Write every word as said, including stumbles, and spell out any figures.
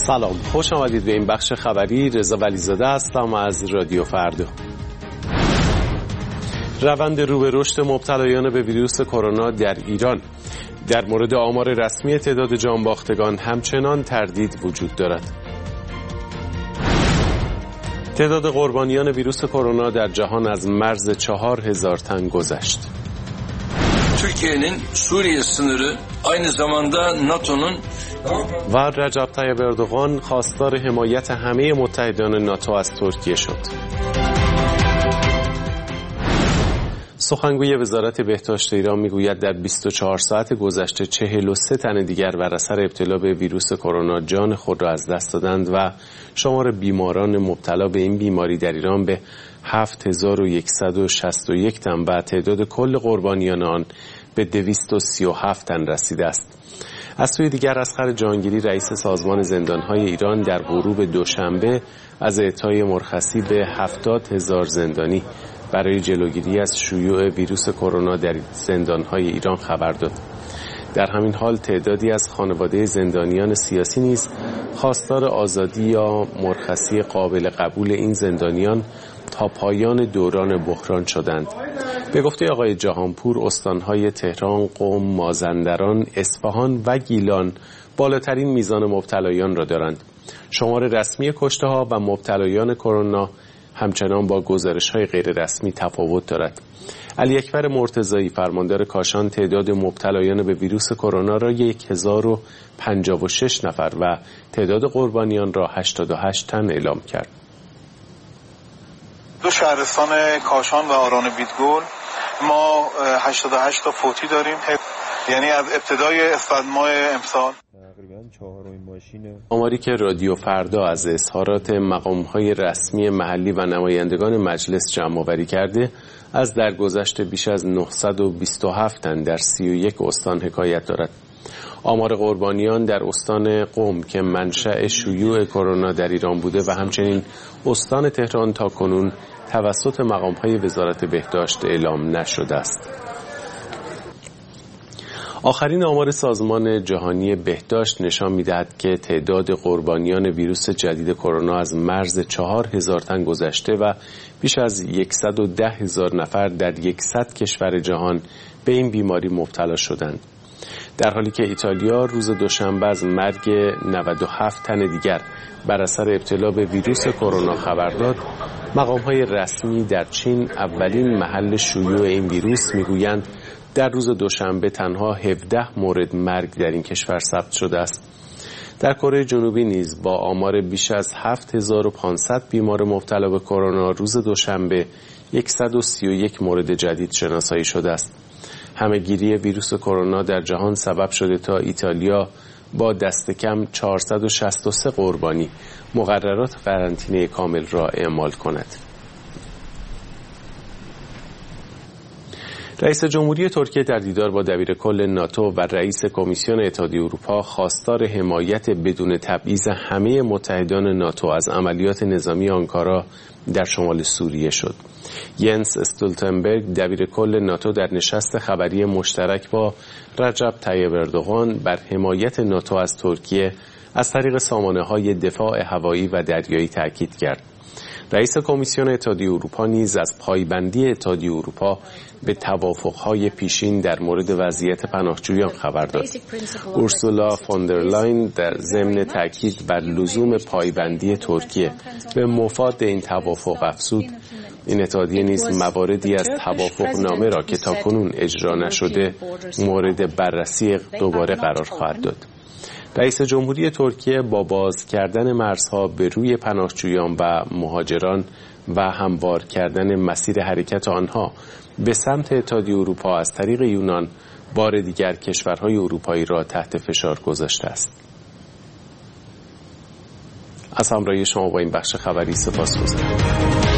سلام، خوش آمدید به این بخش خبری. رضا ولیزاده هستم از رادیو فردا. روند رو به رشد مبتلایان به ویروس کرونا در ایران. در مورد آمار رسمی تعداد جانباختگان همچنان تردید وجود دارد. تعداد قربانیان ویروس کرونا در جهان از مرز چهار هزار تن گذشت. Türkiye'nin Suriye sınırı aynı zamanda NATO'nun و رجب طیب اردوغان خواستار حمایت همه متحدان ناتو از ترکیه شد. سخنگوی وزارت بهداشت ایران میگوید در بیست و چهار ساعت گذشته چهل و سه تن دیگر بر اثر ابتلا به ویروس کرونا جان خود را از دست دادند و شمار بیماران مبتلا به این بیماری در ایران به هفت هزار و صد و شصت و یک تن و تعداد کل قربانیان آن به دویست و سی و هفت تن رسیده است. از سوی دیگر اصغر جهانگیری رئیس سازمان زندانهای ایران در غروب دوشنبه از اعطای مرخصی به هفتاد هزار زندانی برای جلوگیری از شیوع ویروس کرونا در زندانهای ایران خبر داد. در همین حال تعدادی از خانواده زندانیان سیاسی نیز خواستار آزادی یا مرخصی قابل قبول این زندانیان تا پایان دوران بحران شدند. به گفته آقای جهانپور، استانهای تهران، قم، مازندران، اصفهان و گیلان بالاترین میزان مبتلایان را دارند. شمار رسمی کشته‌ها و مبتلایان کرونا همچنان با گزارش‌های غیر رسمی تفاوت دارد. علی اکبر مرتضایی فرماندار کاشان تعداد مبتلایان به ویروس کرونا را یک هزار و پنجاه و شش نفر و تعداد قربانیان را هشتاد و هشت تن اعلام کرد. دو شهرستان کاشان و آران بیدگل ما هشتاد و هشت تا فوتی داریم، یعنی از ابتدای اسفند ماه امسال. آماری که رادیو فردا از اظهارات مقام‌های رسمی محلی و نمایندگان مجلس جمع‌آوری کرده از درگذشت بیش از نهصد و بیست و هفت تن در سی و یک استان حکایت دارد. آمار قربانیان در استان قم که منشأ شیوع کرونا در ایران بوده و همچنین استان تهران تا کنون توسط مقام‌های وزارت بهداشت اعلام نشده است. آخرین آمار سازمان جهانی بهداشت نشان می‌دهد که تعداد قربانیان ویروس جدید کرونا از مرز چهار هزار تن گذشته و بیش از صد و ده هزار نفر در صد کشور جهان به این بیماری مبتلا شدند. در حالی که ایتالیا روز دوشنبه از مرگ نود و هفت تن دیگر بر اثر ابتلا به ویروس کرونا خبر داد، مقام‌های رسمی در چین، اولین محل شیوع این ویروس، میگویند در روز دوشنبه تنها هفده مورد مرگ در این کشور ثبت شده است. در کره جنوبی نیز با آمار بیش از هفت هزار و پانصد بیمار مبتلا به کرونا روز دوشنبه صد و سی و یک مورد جدید شناسایی شده است. همه‌گیری ویروس کرونا در جهان سبب شده تا ایتالیا با دست کم چهارصد و شصت و سه قربانی مقررات قرنطینه کامل را اعمال کند. رئیس جمهوری ترکیه در دیدار با دبیرکل ناتو و رئیس کمیسیون اتحادیه اروپا خواستار حمایت بدون تبعیض همه متحدان ناتو از عملیات نظامی آنکارا در شمال سوریه شد. ینس استولتنبرگ دبیرکل ناتو در نشست خبری مشترک با رجب طیب اردوغان بر حمایت ناتو از ترکیه از طریق سامانه‌های دفاع هوایی و دریایی تاکید کرد. رئیس کمیسیون اتحادیه اروپا نیز از پایبندی اتحادیه اروپا به توافق‌های پیشین در مورد وضعیت پناهجویان خبر داد. اورسولا فوندرلاین در ضمن تاکید بر لزوم پایبندی ترکیه به مفاد این توافق افزود این اتحادیه نیز مواردی از توافقنامه را که تاکنون اجرا نشده مورد بررسی دوباره قرار خواهد داد. رئیس جمهوری ترکیه با باز کردن مرزها به روی پناهجویان و مهاجران و هموار کردن مسیر حرکت آنها به سمت اتحادیه اروپا از طریق یونان بار دیگر کشورهای اروپایی را تحت فشار گذاشته است. از همراهی شما با این بخش خبری سپاسگزارم.